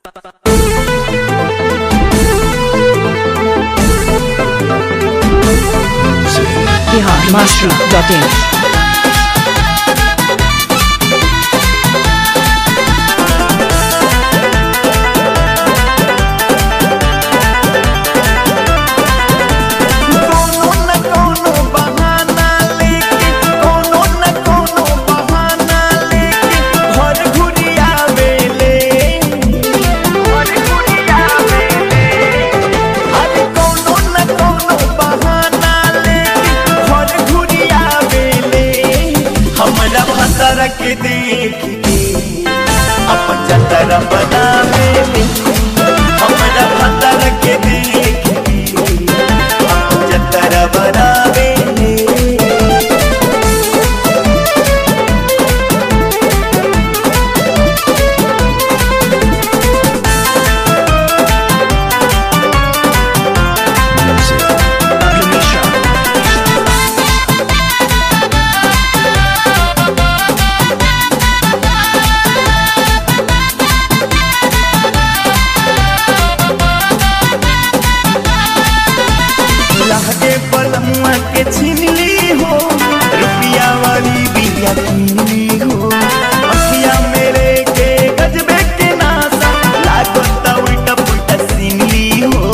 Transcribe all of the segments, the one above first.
biharmasti.in के देख के अपन जतरा बनावे हमरा भतर के देख के अपन जतरा बनावे पलमुआ के छीनली हो रुपया वाली बिया छीनली हो अखिया मेरे के गजबे के नासा लागत उल्टा पुल्टा सीनली हो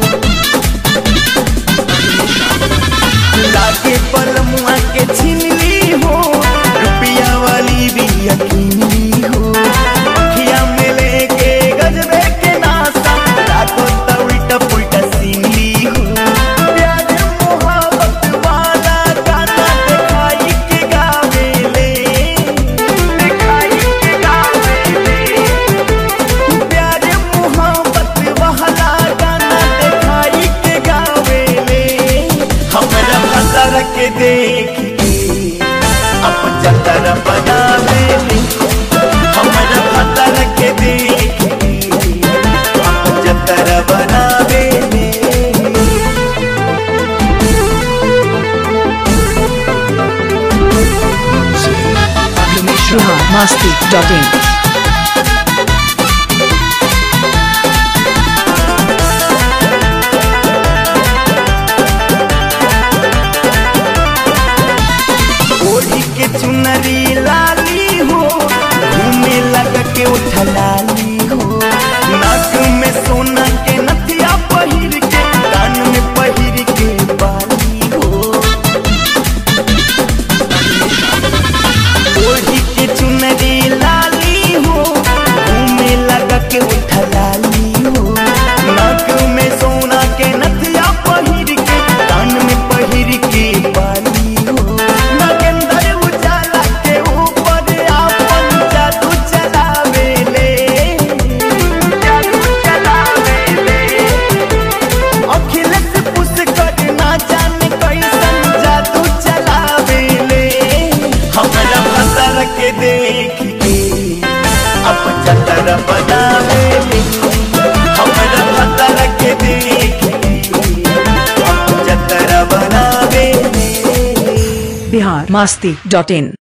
लागे पलमुआ के छीनली हो रुपया वाली बिया छीनली हो अखिया मेरे के गजबे के नासा लागत उल्टा पुल्टा सीनली हो के देख के अपन जतरा बनावे हमरा भतर के देख के अपन जतरा बनावे biharmasti.in चुनरी लाली हो घूमे लगा के उठलाली हो नाक में सोना के नथिया पहिर के कान में पहिर के बाली हो ओढ़ी के चुनरी लाली हो घूमे लगा के उठलाली हो नाक में सोना के नथिया पहिर के कान में पहिर के बाली के देख के अपन जतरा बनावे हमरा भतर के देख के अपन जतरा बनावे biharmasti.in